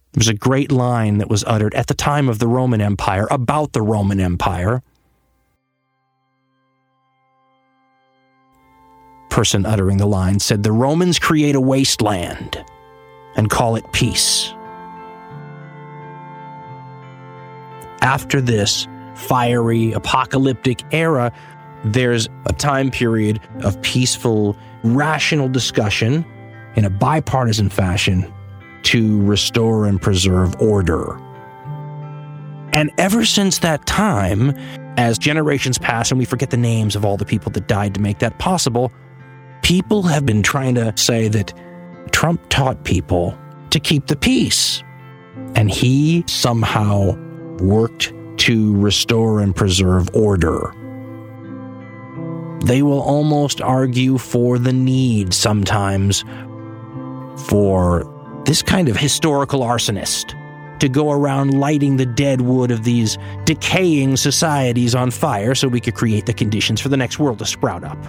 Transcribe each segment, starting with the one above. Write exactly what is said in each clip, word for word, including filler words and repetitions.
There was a great line that was uttered at the time of the Roman Empire about the Roman Empire. Person uttering the line said, "The Romans create a wasteland and call it peace. After this fiery, apocalyptic era, there's a time period of peaceful, rational discussion in a bipartisan fashion to restore and preserve order." And ever since that time, as generations pass and we forget the names of all the people that died to make that possible, people have been trying to say that Trump taught people to keep the peace, and he somehow worked to restore and preserve order. They will almost argue for the need sometimes for this kind of historical arsonist to go around lighting the dead wood of these decaying societies on fire so we could create the conditions for the next world to sprout up.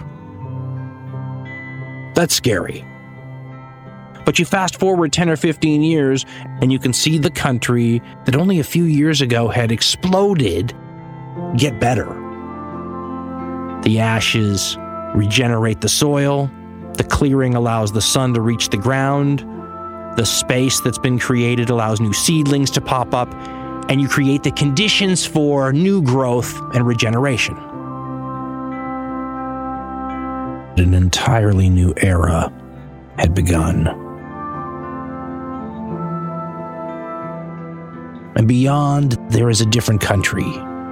That's scary. But you fast forward ten or fifteen years, and you can see the country that only a few years ago had exploded get better. The ashes regenerate the soil, the clearing allows the sun to reach the ground, the space that's been created allows new seedlings to pop up, and you create the conditions for new growth and regeneration. An entirely new era had begun. And beyond, there is a different country.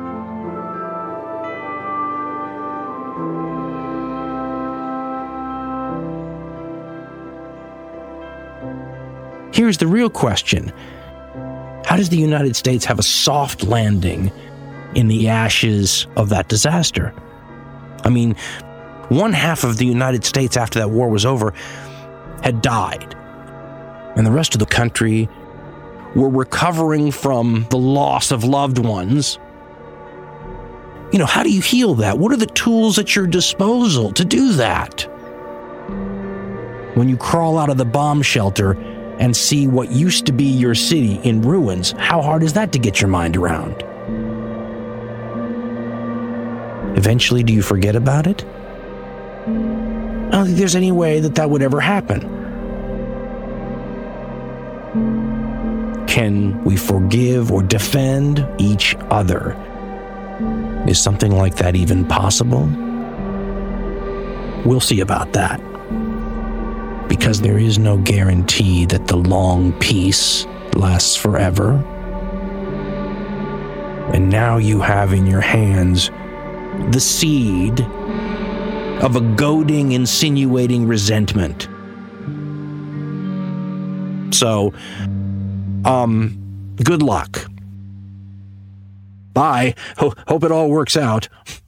Here's the real question. How does the United States have a soft landing in the ashes of that disaster? I mean, one half of the United States after that war was over had died, and the rest of the country were recovering from the loss of loved ones. You know, how do you heal that? What are the tools at your disposal to do that? When you crawl out of the bomb shelter and see what used to be your city in ruins, how hard is that to get your mind around? Eventually, do you forget about it? I don't think there's any way that that would ever happen. Can we forgive or defend each other? Is something like that even possible? We'll see about that. Because there is no guarantee that the long peace lasts forever. And now you have in your hands the seed of a goading, insinuating resentment. So, um, good luck. Bye. Ho- hope it all works out.